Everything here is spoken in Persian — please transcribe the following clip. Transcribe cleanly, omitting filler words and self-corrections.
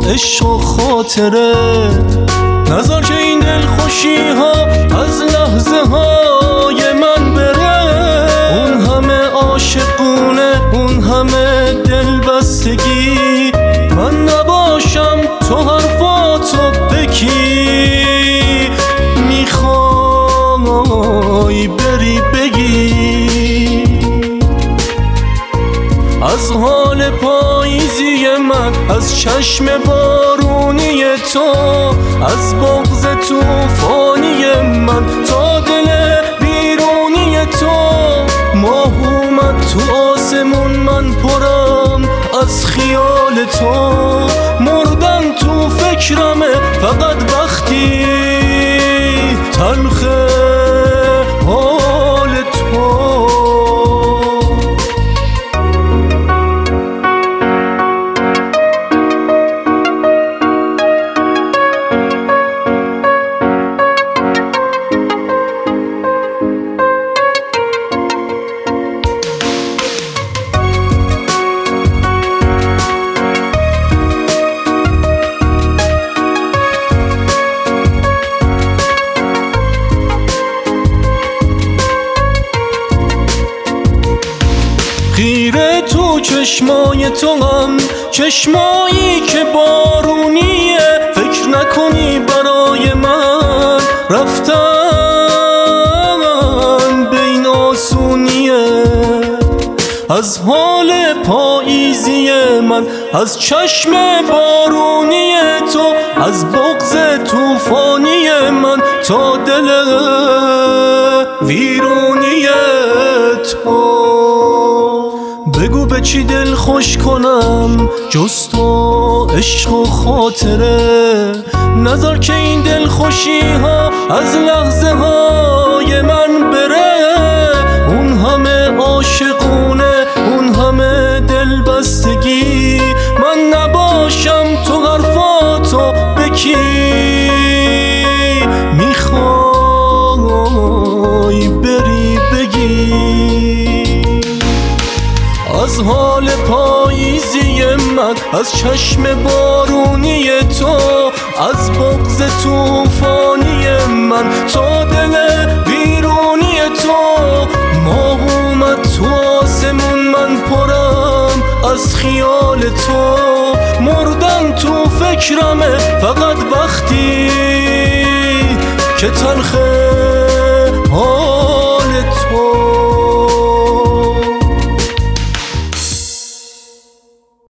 عشق و خاطره. نذار که این دلخوشی ها از لحظه های من بره. اون همه عاشقونه، اون همه دلبستگی، من نباشم تو حرفاتو بکی. میخوای بری بگی از حال پاییزی من، از چشم بارونی تو، از بغض توفانی من تا دل بیرونی تو. ماه اومد تو آسمون، من پرم از خیال تو. مردن تو فکرمه فقط وقتی تلخه حال تو. خیره تو چشمای تو هم، چشمایی که بارونیه. فکر نکنی برای من رفتن بین آسونیه. از حال پاییزی من، از چشم بارونی تو، از بغض توفانی من تا دل ویرونی تو. بگو به چی دل خوش کنم جز تو عشق و خاطره. نذار که این دل خوشی ها از لحظه های من بره. اون همه عاشقونه، اون همه دلبستگی، من نباشم تو حرفاتو بکی. میخوای بری بگی از حال پاییزی من، از چشم بارونی تو، از بغض توفانی من تا دل ویرونی تو. ماه اومد تو آسمون، من پرم از خیال تو. مردن تو فکرمه فقط وقتی که تلخه